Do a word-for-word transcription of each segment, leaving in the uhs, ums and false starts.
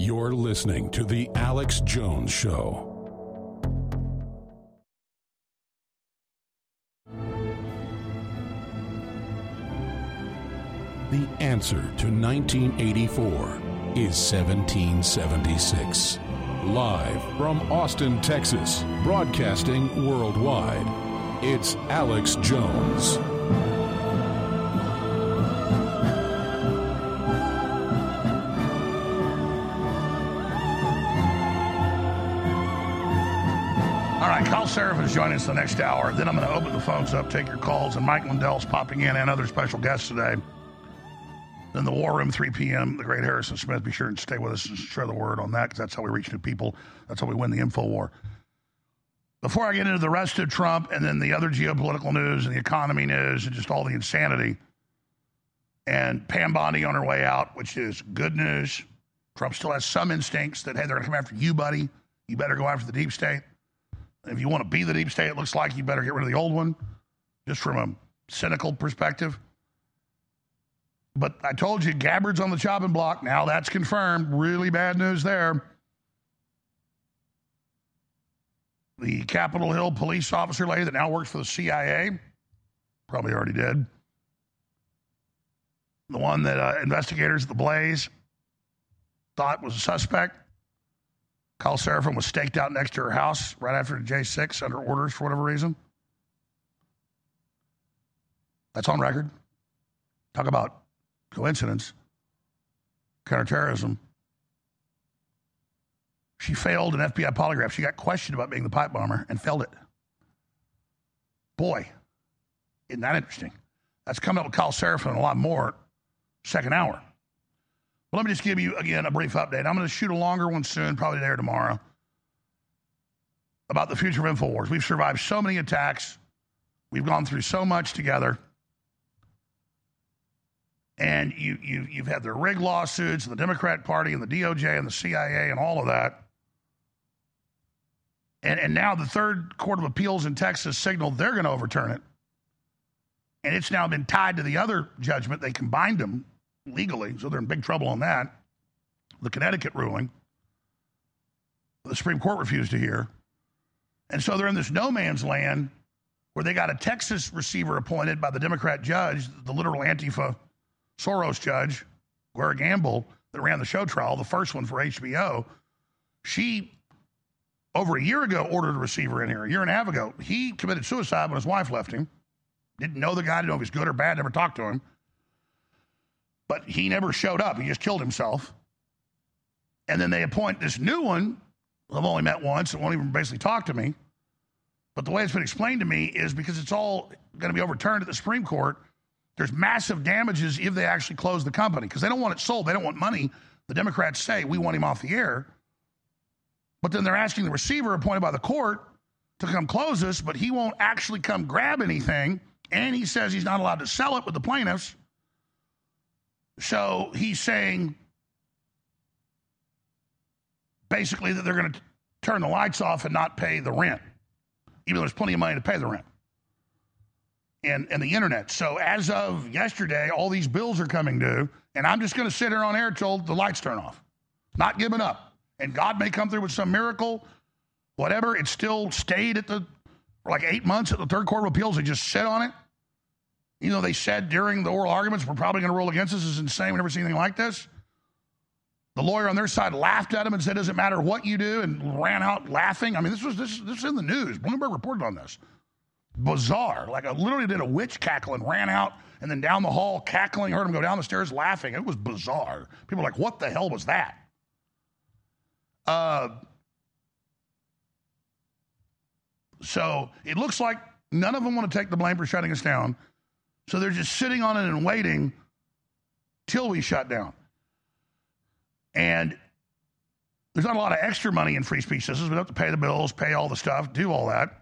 You're listening to The Alex Jones Show. The answer to nineteen eighty-four is seventeen seventy-six. Live from Austin, Texas, broadcasting worldwide, it's Alex Jones. All right, Kyle Seraphin is joining us the next hour. Then I'm going to open the phones up, take your calls, and Mike Lindell's popping in and other special guests today. Then the War Room, three p.m., the great Harrison Smith. Be sure and stay with us and share the word on that, because that's how we reach new people. That's how we win the info war. Before I get into the rest of Trump and then the other geopolitical news and the economy news and just all the insanity, and Pam Bondi on her way out, which is good news. Trump still has some instincts that, hey, they're going to come after you, buddy. You better go after the deep state. If you want to be the deep state, it looks like you better get rid of the old one, just from a cynical perspective. But I told you, Gabbard's on the chopping block. Now that's confirmed. Really bad news there. The Capitol Hill police officer lady that now works for the C I A, probably already did. The one that uh, investigators at the Blaze thought was a suspect. Kyle Seraphin was staked out next to her house right after the J six under orders for whatever reason. That's on record. Talk about coincidence. Counterterrorism. She failed an F B I polygraph. She got questioned about being the pipe bomber and failed it. Boy, isn't that interesting? That's coming up with Kyle Seraphin and a lot more second hour. Well, let me just give you, again, a brief update. I'm going to shoot a longer one soon, probably today or tomorrow, about the future of InfoWars. We've survived so many attacks. We've gone through so much together. And you, you, you've had the rig lawsuits, and the Democrat Party, and the D O J, and the C I A, and all of that. And, and now the Third Court of Appeals in Texas signaled they're going to overturn it. And it's now been tied to the other judgment. They combined them legally, so they're in big trouble on that. The Connecticut ruling, the Supreme Court refused to hear. And so they're in this no man's land where they got a Texas receiver appointed by the Democrat judge, the literal Antifa Soros judge, Gloria Gamble, that ran the show trial, the first one for H B O. She, over a year ago, ordered a receiver in here, a year and a half ago. He committed suicide when his wife left him. Didn't know the guy, didn't know if he was good or bad, never talked to him. But he never showed up. He just killed himself. And then they appoint this new one, I've only met once, and won't even basically talk to me. But the way it's been explained to me is because it's all going to be overturned at the Supreme Court, there's massive damages if they actually close the company, because they don't want it sold. They don't want money. The Democrats say, we want him off the air. But then they're asking the receiver appointed by the court to come close us, but he won't actually come grab anything, and he says he's not allowed to sell it with the plaintiffs. So he's saying basically that they're going to turn the lights off and not pay the rent, even though there's plenty of money to pay the rent. And, and the internet. So as of yesterday, all these bills are coming due, and I'm just going to sit here on air till the lights turn off. Not giving up. And God may come through with some miracle, whatever. It still stayed at the, for like eight months at the Third Court of Appeals. They just sit on it. You know, they said during the oral arguments, we're probably going to rule against this. This is insane. We've never seen anything like this. The lawyer on their side laughed at him and said, doesn't matter what you do, and ran out laughing. I mean, this was this, this is in the news. Bloomberg reported on this. Bizarre. Like, I literally did a witch cackle and ran out and then down the hall cackling, heard him go down the stairs laughing. It was bizarre. People were like, what the hell was that? Uh, so it looks like none of them want to take the blame for shutting us down. So they're just sitting on it and waiting till we shut down. And there's not a lot of extra money in free speech systems. We don't have to pay the bills, pay all the stuff, do all that.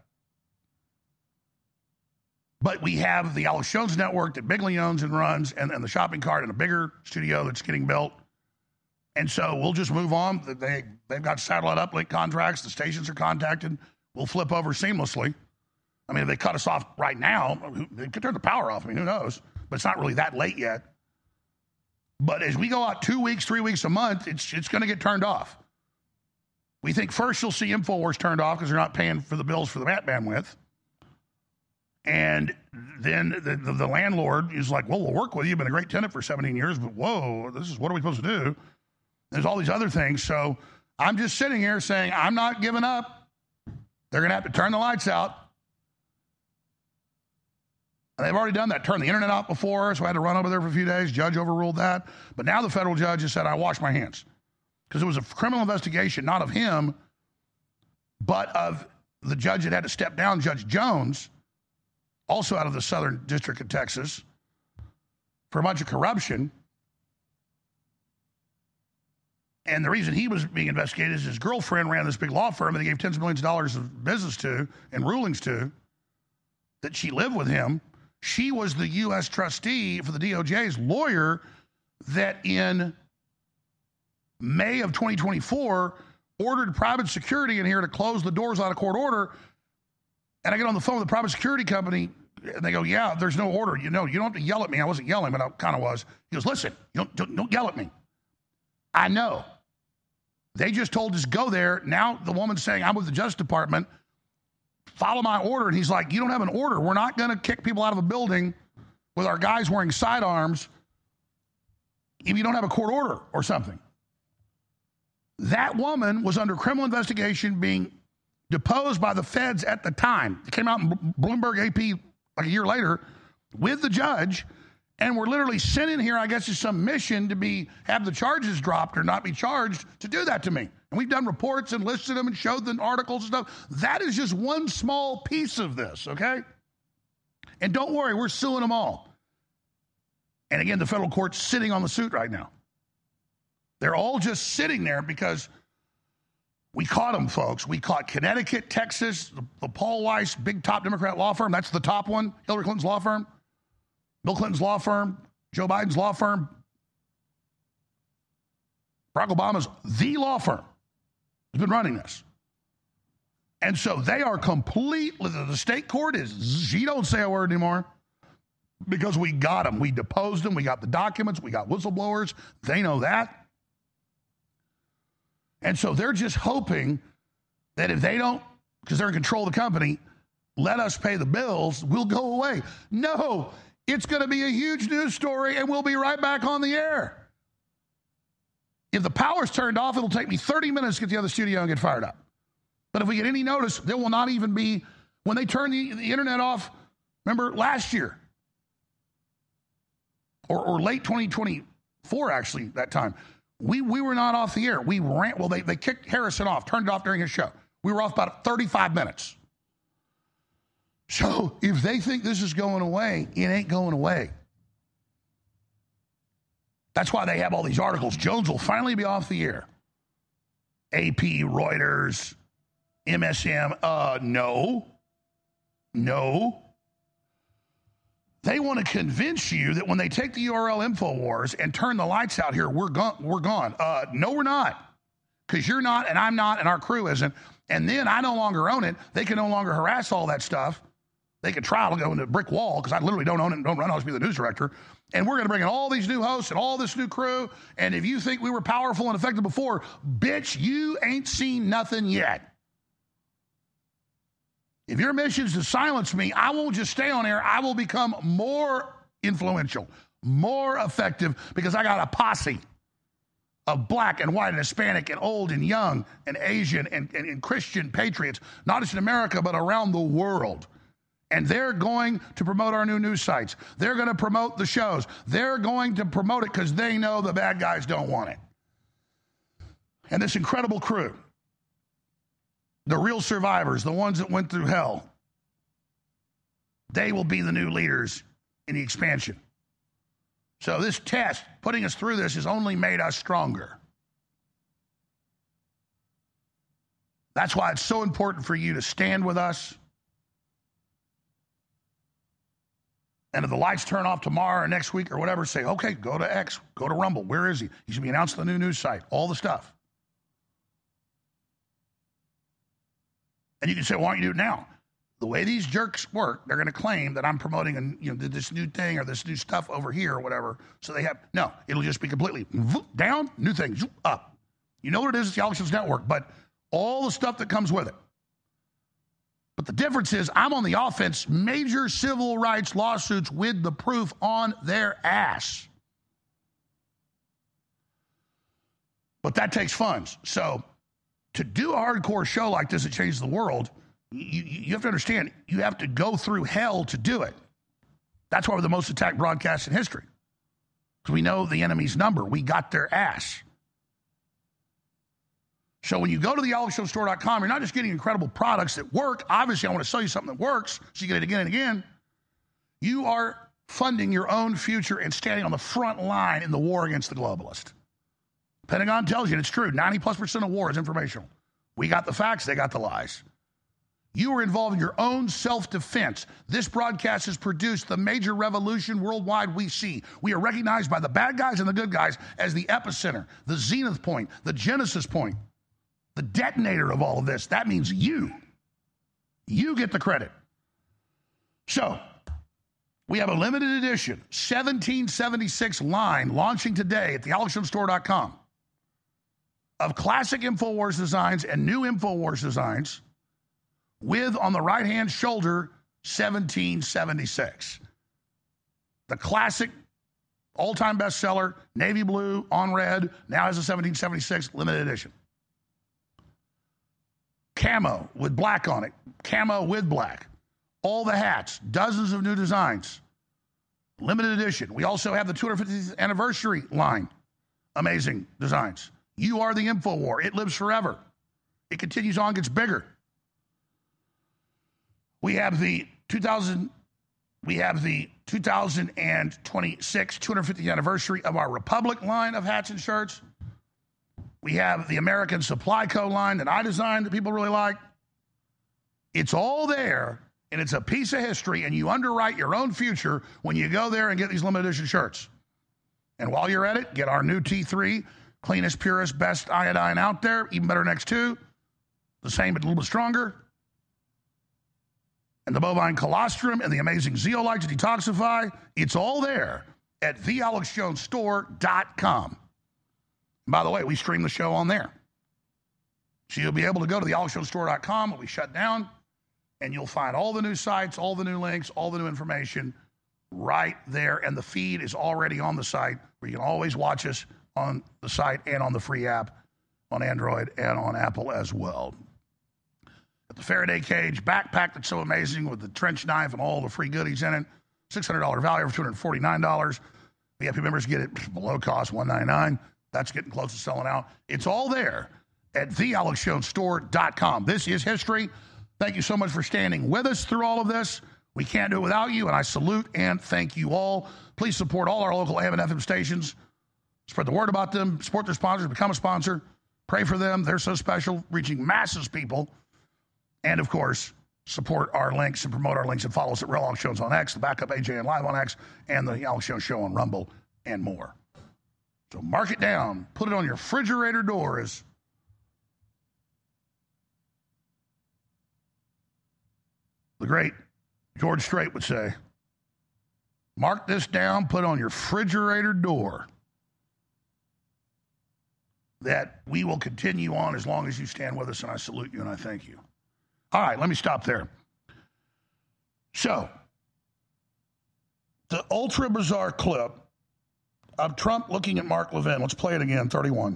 But we have the Alex Jones Network that Bigley owns and runs, and, and the shopping cart and a bigger studio that's getting built. And so we'll just move on. They, they've got satellite uplink contracts. The stations are contacted. We'll flip over seamlessly. I mean, if they cut us off right now, they could turn the power off. I mean, who knows? But it's not really that late yet. But as we go out two weeks, three weeks, a month, it's it's going to get turned off. We think first you'll see InfoWars turned off because they're not paying for the bills for the bandwidth. And then the, the, the landlord is like, well, we'll work with you. You've been a great tenant for seventeen years, but whoa, this is what are we supposed to do? There's all these other things. So I'm just sitting here saying, I'm not giving up. They're going to have to turn the lights out. And they've already done that, turned the internet out before, so I had to run over there for a few days. Judge overruled that. But now the federal judge has said, I wash my hands. Because it was a criminal investigation, not of him, but of the judge that had to step down, Judge Jones, also out of the Southern District of Texas, for a bunch of corruption. And the reason he was being investigated is his girlfriend ran this big law firm that he gave tens of millions of dollars of business to and rulings to, that she lived with him. She was the U S trustee for the D O J's lawyer that in May of twenty twenty-four ordered private security in here to close the doors on a court order. And I get on the phone with the private security company, and they go, yeah, there's no order. You know, you don't have to yell at me. I wasn't yelling, but I kind of was. He goes, listen, you don't, don't, don't yell at me. I know. They just told us go there. Now the woman's saying, I'm with the Justice Department. Follow my order. And he's like, you don't have an order. We're not going to kick people out of a building with our guys wearing sidearms if you don't have a court order or something. That woman was under criminal investigation, being deposed by the feds at the time. It came out in Bloomberg A P like a year later with the judge. And we're literally sent in here, I guess, as some mission to be have the charges dropped or not be charged to do that to me. And we've done reports and listed them and showed the articles and stuff. That is just one small piece of this, okay? And don't worry, we're suing them all. And again, the federal court's sitting on the suit right now. They're all just sitting there because we caught them, folks. We caught Connecticut, Texas, the, the Paul Weiss, big top Democrat law firm. That's the top one, Hillary Clinton's law firm. Bill Clinton's law firm, Joe Biden's law firm, Barack Obama's the law firm has been running this. And so they are completely, the state court is, she don't say a word anymore because we got them. We deposed them. We got the documents. We got whistleblowers. They know that. And so they're just hoping that if they don't, because they're in control of the company, let us pay the bills, we'll go away. No. It's going to be a huge news story, and we'll be right back on the air. If the power's turned off, it'll take me thirty minutes to get to the other studio and get fired up. But if we get any notice, there will not even be, when they turn the, the internet off, remember last year, or, or late twenty twenty-four, actually, that time, we, we were not off the air. We ran, well, they, they kicked Harrison off, turned it off during his show. We were off about thirty-five minutes. So if they think this is going away, it ain't going away. That's why they have all these articles. Jones will finally be off the air. A P, Reuters, M S M. Uh, no. No. They want to convince you that when they take the U R L InfoWars and turn the lights out here, we're gone. We're gone. Uh, no, we're not. Because you're not, and I'm not, and our crew isn't. And then I no longer own it. They can no longer harass all that stuff. They could try to go into a brick wall because I literally don't own it and don't run it. I'll just be the news director. And we're going to bring in all these new hosts and all this new crew. And if you think we were powerful and effective before, bitch, you ain't seen nothing yet. If your mission is to silence me, I won't just stay on air. I will become more influential, more effective because I got a posse of black and white and Hispanic and old and young and Asian and, and, and Christian patriots, not just in America, but around the world. And they're going to promote our new news sites. They're going to promote the shows. They're going to promote it because they know the bad guys don't want it. And this incredible crew, the real survivors, the ones that went through hell, they will be the new leaders in the expansion. So this test, putting us through this, has only made us stronger. That's why it's so important for you to stand with us. And if the lights turn off tomorrow or next week or whatever, say, okay, go to X, go to Rumble. Where is he? He should be announced on the new news site, all the stuff. And you can say, why don't you do it now? the way these jerks work, they're going to claim that I'm promoting a, you know, this new thing or this new stuff over here or whatever. So they have, no, it'll just be completely down, new thing, up. You know what it is? It's the Alex Jones Network, but all the stuff that comes with it. But the difference is I'm on the offense, major civil rights lawsuits with the proof on their ass. But that takes funds. So to do a hardcore show like this that changes the world, you, you have to understand, you have to go through hell to do it. That's why we're the most attacked broadcast in history. Because we know the enemy's number. We got their ass. So when you go to the alex jones store dot com, you're not just getting incredible products that work. Obviously, I want to sell you something that works, so you get it again and again. You are funding your own future and standing on the front line in the war against the globalist. Pentagon tells you it's true. ninety plus percent of war is informational. We got the facts, they got the lies. You are involved in your own self-defense. This broadcast has produced the major revolution worldwide we see. We are recognized by the bad guys and the good guys as the epicenter, the zenith point, the genesis point, the detonator of all of this. That means you. You get the credit. So, we have a limited edition seventeen seventy-six line launching today at the alex jones store dot com of classic InfoWars designs and new InfoWars designs with, on the right-hand shoulder, seventeen seventy-six. The classic all-time bestseller, navy blue on red, now has a seventeen seventy-six limited edition. Camo with black on it. Camo with black. All the hats. Dozens of new designs. Limited edition. We also have the two hundred fiftieth anniversary line. Amazing designs. You are the InfoWar. It lives forever. It continues on, gets bigger. We have the two thousand, we have the two thousand twenty-six two hundred fiftieth anniversary of our Republic line of hats and shirts. We have the American Supply Co. line that I designed that people really like. It's all there, and it's a piece of history, and you underwrite your own future when you go there and get these limited edition shirts. And while you're at it, get our new T three, cleanest, purest, best iodine out there, even better next to, the same but a little bit stronger. And the bovine colostrum and the amazing zeolite to detoxify. It's all there at the alex jones store dot com. By the way, we stream the show on there. So you'll be able to go to the alex jones store dot com when we shut down, and you'll find all the new sites, all the new links, all the new information right there. And the feed is already on the site where you can always watch us on the site and on the free app on Android and on Apple as well. Got the Faraday cage backpack that's so amazing with the trench knife and all the free goodies in it. six hundred dollars value for two hundred forty-nine dollars. V I P members get it below cost, one ninety-nine. That's getting close to selling out. It's all there at the alex jones store dot com. This is history. Thank you so much for standing with us through all of this. We can't do it without you, and I salute and thank you all. Please support all our local A M and F M stations. Spread the word about them. Support their sponsors. Become a sponsor. Pray for them. They're so special, reaching masses of people. And, of course, support our links and promote our links and follow us at Real Alex Jones on X, the Backup A J N Live on X, and the Alex Jones Show on Rumble, and more. So mark it down. Put it on your refrigerator door, as the great George Strait would say. Mark this down. Put it on your refrigerator door. That we will continue on as long as you stand with us, and I salute you and I thank you. All right, let me stop there. So, the ultra bizarre clip of Trump looking at Mark Levin. Let's play it again, thirty-one.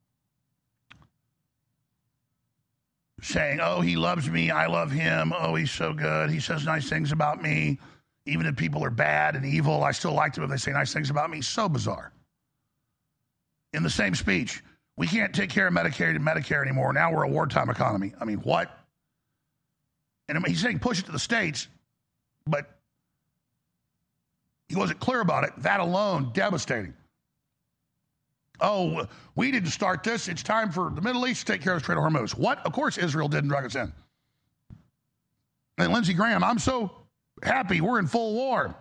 Saying, oh, he loves me, I love him, oh, he's so good, he says nice things about me. Even if people are bad and evil, I still like them if they say nice things about me. So bizarre. In the same speech, we can't take care of Medicare and Medicare anymore. Now we're a wartime economy. I mean, what? And he's saying push it to the states, but he wasn't clear about it. That alone, devastating. Oh, we didn't start this. It's time for the Middle East to take care of the Strait of Hormuz. What? Of course Israel didn't drag us in. And Lindsey Graham, I'm so happy we're in full war.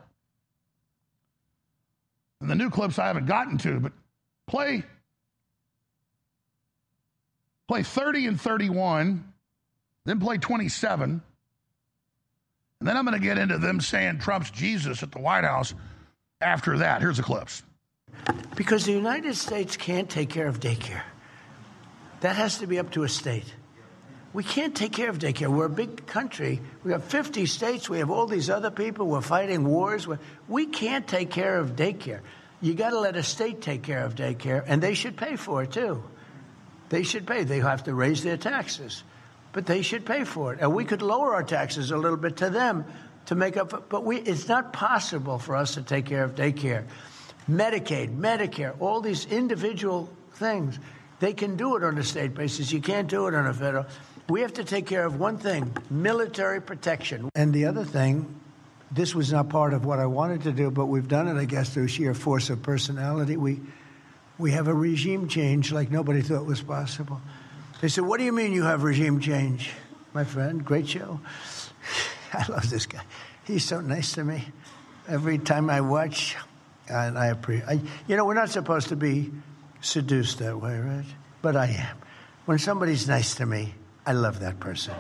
And the new clips I haven't gotten to, but play, play thirty and thirty-one, then play twenty-seven. And then I'm going to get into them saying Trump's Jesus at the White House after that. Here's the clips. Because the United States can't take care of daycare. That has to be up to a state. We can't take care of daycare. We're a big country. We have fifty states. We have all these other people. We're fighting wars. We can't take care of daycare. You got to let a state take care of daycare, and they should pay for it, too. They should pay. They have to raise their taxes, but they should pay for it. And we could lower our taxes a little bit to them to make up for, but we, it's not possible for us to take care of daycare. Medicaid, Medicare, all these individual things, they can do it on a state basis. You can't do it on a federal. We have to take care of one thing, military protection. And the other thing, this was not part of what I wanted to do, but we've done it, I guess, through sheer force of personality. We we have a regime change like nobody thought was possible. They said, what do you mean you have regime change? My friend, great show. I love this guy. He's so nice to me. Every time I watch, and I appreciate, you know, we're not supposed to be seduced that way, right? But I am. When somebody's nice to me, I love that person.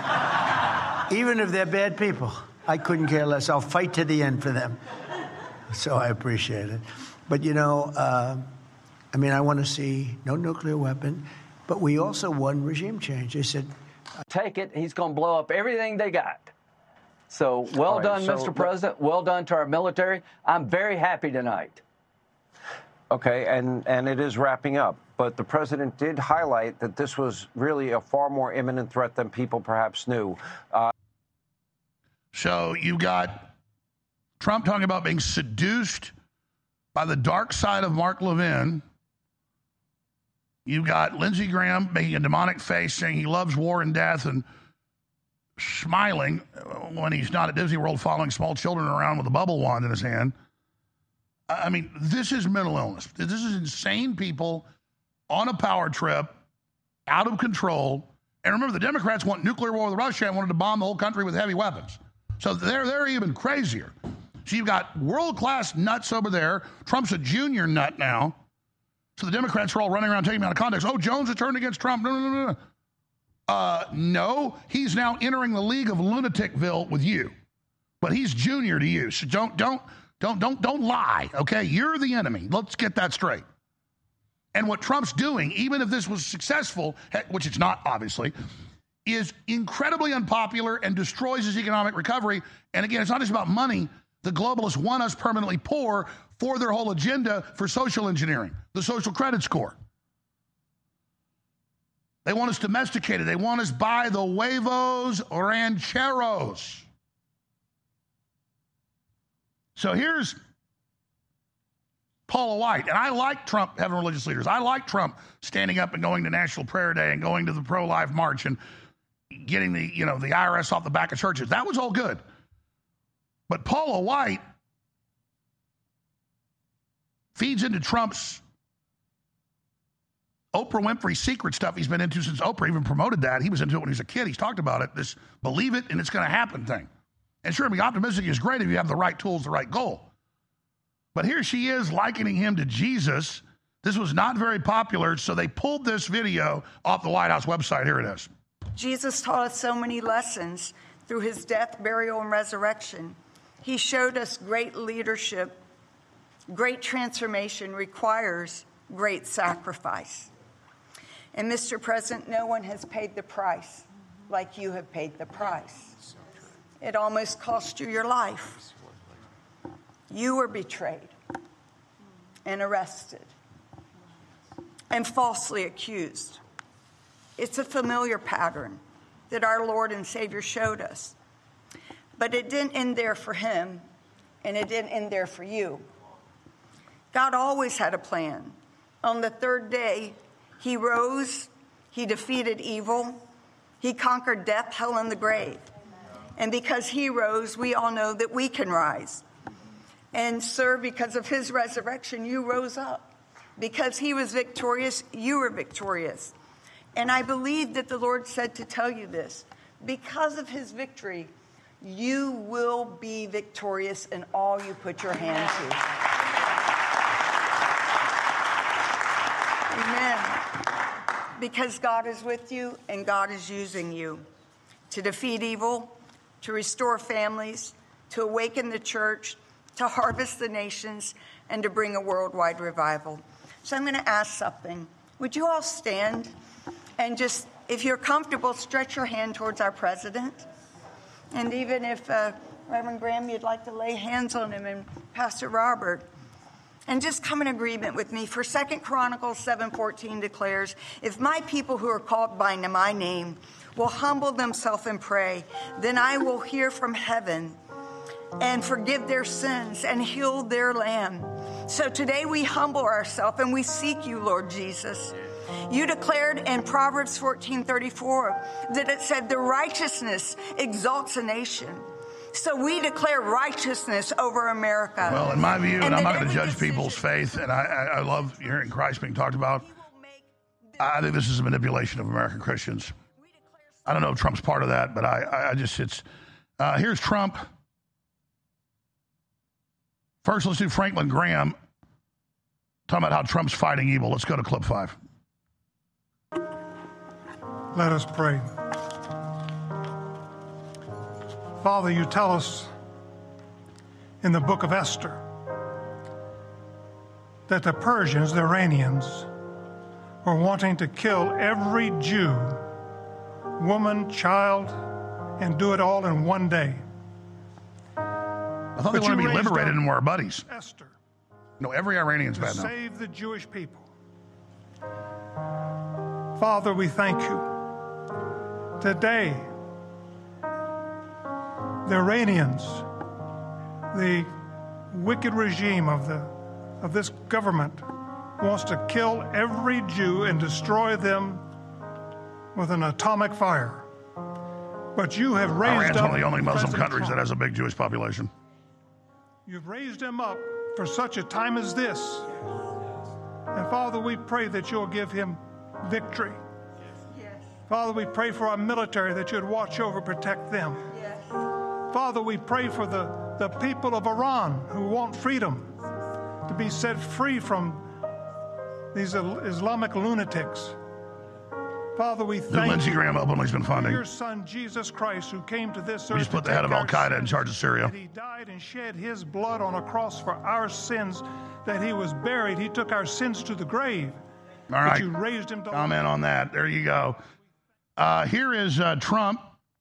Even if they're bad people, I couldn't care less. I'll fight to the end for them. So I appreciate it. But, you know, uh, I mean, I want to see no nuclear weapon, but we also won regime change. They said, take it. He's going to blow up everything they got. So well right, done, so, Mister President. Well done to our military. I'm very happy tonight. Okay, and, and it is wrapping up. But the president did highlight that this was really a far more imminent threat than people perhaps knew. Uh, so you got Trump talking about being seduced by the dark side of Mark Levin. You got Lindsey Graham making a demonic face saying he loves war and death and smiling when he's not at Disney World following small children around with a bubble wand in his hand. I mean, this is mental illness. This is insane people on a power trip, out of control. And remember, the Democrats want nuclear war with Russia and wanted to bomb the whole country with heavy weapons. So they're, they're even crazier. So you've got world-class nuts over there. Trump's a junior nut now. So the Democrats are all running around taking him out of context. Oh, Jones has turned against Trump. No, no, no, no. Uh, no, he's now entering the league of lunaticville with you. But he's junior to you. So don't, don't, don't, don't, don't lie, okay? You're the enemy. Let's get that straight. And what Trump's doing, even if this was successful, which it's not, obviously, is incredibly unpopular and destroys his economic recovery. And again, it's not just about money. The globalists want us permanently poor for their whole agenda for social engineering, the social credit score. They want us domesticated. They want us by the huevos rancheros. So here's Paula White. And I like Trump having religious leaders. I like Trump standing up and going to National Prayer Day and going to the pro-life march and getting the, you know, the I R S off the back of churches. That was all good. But Paula White feeds into Trump's Oprah Winfrey secret stuff he's been into since Oprah even promoted that. He was into it when he was a kid. He's talked about it, this believe it and it's going to happen thing. And sure, being optimistic is great if you have the right tools, the right goal. But here she is likening him to Jesus. This was not very popular, so they pulled this video off the White House website. Here it is. Jesus taught us so many lessons through his death, burial, and resurrection. He showed us great leadership. Great transformation requires great sacrifice. And Mister President, no one has paid the price like you have paid the price. It almost cost you your life. You were betrayed and arrested and falsely accused. It's a familiar pattern that our Lord and Savior showed us. But it didn't end there for him, and it didn't end there for you. God always had a plan. On the third day, he rose, he defeated evil, he conquered death, hell, and the grave. And because he rose, we all know that we can rise. And, sir, because of his resurrection, you rose up. Because he was victorious, you were victorious. And I believe that the Lord said to tell you this. Because of his victory, you will be victorious in all you put your hand to. Amen. Because God is with you and God is using you to defeat evil, to restore families, to awaken the church, to harvest the nations, and to bring a worldwide revival. So I'm going to ask something. Would you all stand and just, if you're comfortable, stretch your hand towards our president? And even if uh, Reverend Graham, you'd like to lay hands on him, and Pastor Robert, and just come in agreement with me. For Second Chronicles seven fourteen declares, if my people who are called by my name will humble themselves and pray, then I will hear from heaven and forgive their sins and heal their land. So today we humble ourselves and we seek you, Lord Jesus. You declared in Proverbs fourteen thirty-four that it said the righteousness exalts a nation. So we declare righteousness over America. Well, in my view, and, and I'm not going to judge decision, people's faith, and I, I, I love hearing Christ being talked about. I think this is a manipulation of American Christians. I don't know if Trump's part of that, but I, I just, it's, uh, here's Trump. First, let's do Franklin Graham talking about how Trump's fighting evil. Let's go to clip five. Let us pray. Father, you tell us in the book of Esther that the Persians, the Iranians, were wanting to kill every Jew, woman, child, and do it all in one day. I thought they wanted to be liberated and were our buddies. Esther, no, every Iranian's bad to now. save the Jewish people. Father, we thank you. Today, the Iranians, the wicked regime of the of this government, wants to kill every Jew and destroy them with an atomic fire. But you have raised Iran's up one of the only Muslim President countries Trump. that has a big Jewish population. You've raised him up for such a time as this. And Father, we pray that you'll give him victory. Yes. Father, we pray for our military that you'd watch over, protect them. Yes. Father, we pray for the, the people of Iran who want freedom to be set free from these Islamic lunatics. Father, we That thank Lindsey you Graham openly has been for funding. your son, Jesus Christ, who came to this We earth just put to the head take of our Al-Qaeda in sins, charge of Syria. that he died and shed his blood on a cross for our sins, that he was buried. He took our sins to the grave. All right. But you raised him to Comment on that. There you go. Uh, here is uh, Trump,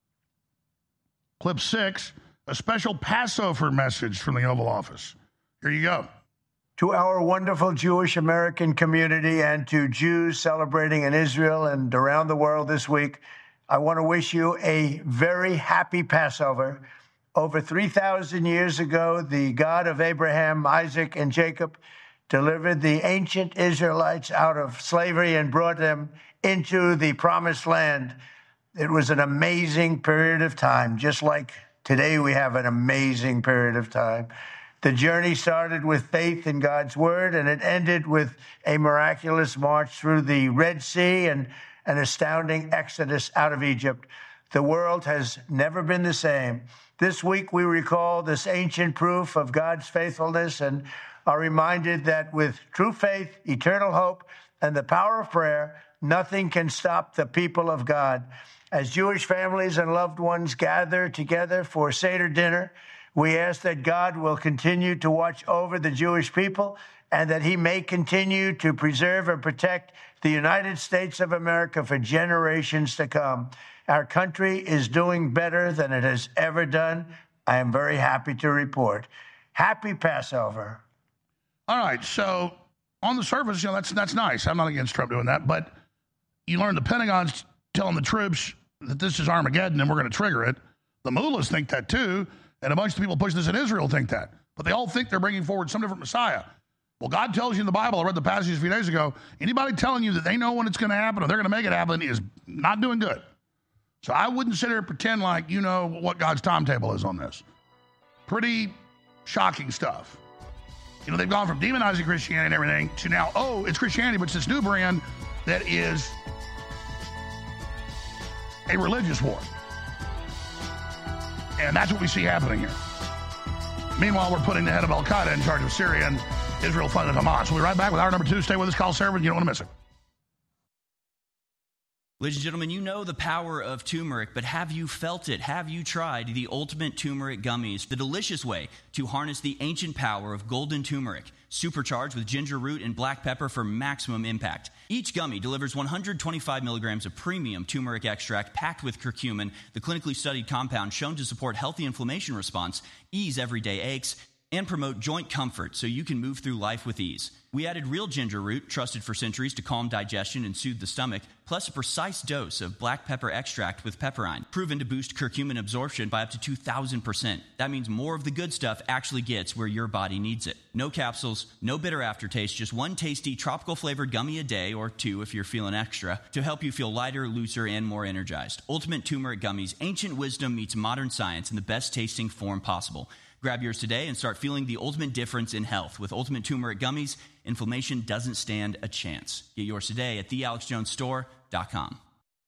clip six, a special Passover message from the Oval Office. Here you go. To our wonderful Jewish American community and to Jews celebrating in Israel and around the world this week, I want to wish you a very happy Passover. Over three thousand years ago, the God of Abraham, Isaac, and Jacob delivered the ancient Israelites out of slavery and brought them into the promised land. It was an amazing period of time, just like today we have an amazing period of time. The journey started with faith in God's word, and it ended with a miraculous march through the Red Sea and an astounding exodus out of Egypt. The world has never been the same. This week, we recall this ancient proof of God's faithfulness and are reminded that with true faith, eternal hope, and the power of prayer, nothing can stop the people of God. As Jewish families and loved ones gather together for Seder dinner, we ask that God will continue to watch over the Jewish people and that he may continue to preserve and protect the United States of America for generations to come. Our country is doing better than it has ever done. I am very happy to report. Happy Passover. All right, so on the surface, you know, that's that's nice. I'm not against Trump doing that, but you learn the Pentagon's telling the troops that this is Armageddon and we're going to trigger it. The mullahs think that too, and a bunch of people pushing this in Israel think that. But they all think they're bringing forward some different Messiah. Well, God tells you in the Bible, I read the passage a few days ago, anybody telling you that they know when it's going to happen or they're going to make it happen is not doing good. So I wouldn't sit here and pretend like you know what God's timetable is on this. Pretty shocking stuff. You know, they've gone from demonizing Christianity and everything to now, oh, it's Christianity, but it's this new brand that is a religious war. And that's what we see happening here. Meanwhile, we're putting the head of Al-Qaeda in charge of Syria and Israel-funded Hamas. We'll be right back with hour number two. Stay with us, call Sarah, you don't want to miss it. Ladies and gentlemen, you know the power of turmeric, but have you felt it? Have you tried the Ultimate Turmeric Gummies, the delicious way to harness the ancient power of golden turmeric, supercharged with ginger root and black pepper for maximum impact? Each gummy delivers one hundred twenty-five milligrams of premium turmeric extract packed with curcumin, the clinically studied compound shown to support healthy inflammation response, ease everyday aches, and promote joint comfort so you can move through life with ease. We added real ginger root, trusted for centuries to calm digestion and soothe the stomach, plus a precise dose of black pepper extract with pepperine, proven to boost curcumin absorption by up to two thousand percent. That means more of the good stuff actually gets where your body needs it. No capsules, no bitter aftertaste, just one tasty tropical flavored gummy a day, or two if you're feeling extra, to help you feel lighter, looser, and more energized. Ultimate Turmeric Gummies, ancient wisdom meets modern science in the best tasting form possible. Grab yours today and start feeling the ultimate difference in health. With Ultimate Turmeric Gummies, inflammation doesn't stand a chance. Get yours today at the alex jones store dot com.